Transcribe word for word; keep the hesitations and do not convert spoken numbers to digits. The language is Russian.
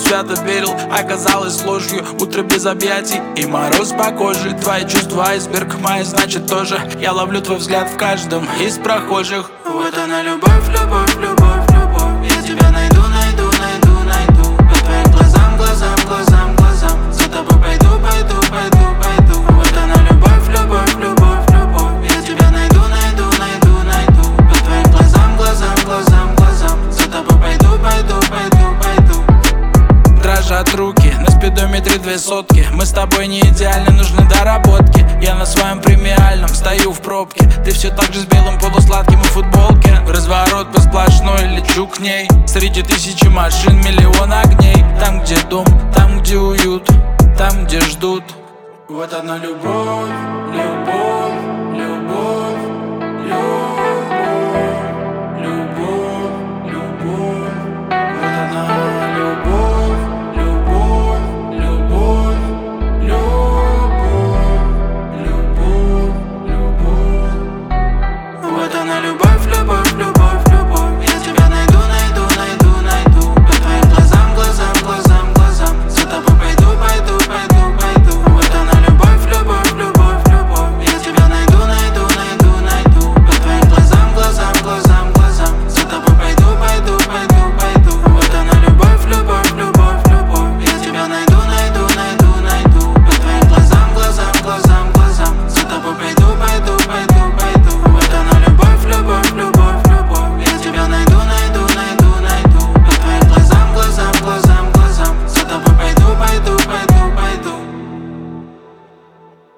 свято верил, оказалось ложью. Утро без объятий и мороз по коже. Твои чувства айсберг, мои значит тоже. Я ловлю твой взгляд в каждом из прохожих. Вот она любовь, любовь, любовь, любовь. Я тебя найду, найду, найду, найду. По твоим глазам, глазам, глазам, глазам. За тобой пойду, пойду, пойду, пойду. Вот она любовь, любовь, любовь, любовь. Я тебя найду, найду, найду, найду. По твоим глазам, глазам, глазам, глазам. За тобой пойду, пойду, пойду, пойду. Дрожат руки, на спидометре две сотки. Мы с тобой не идеальны, нужны доработки. Я на своем премиальном стою в пробке. Ты все так же с белым полусладким в футболке. Разворот по сплошной, лечу к ней. Среди тысячи машин миллион огней. Там, где дом, там, где уют, там, где ждут. Вот она любовь, любовь.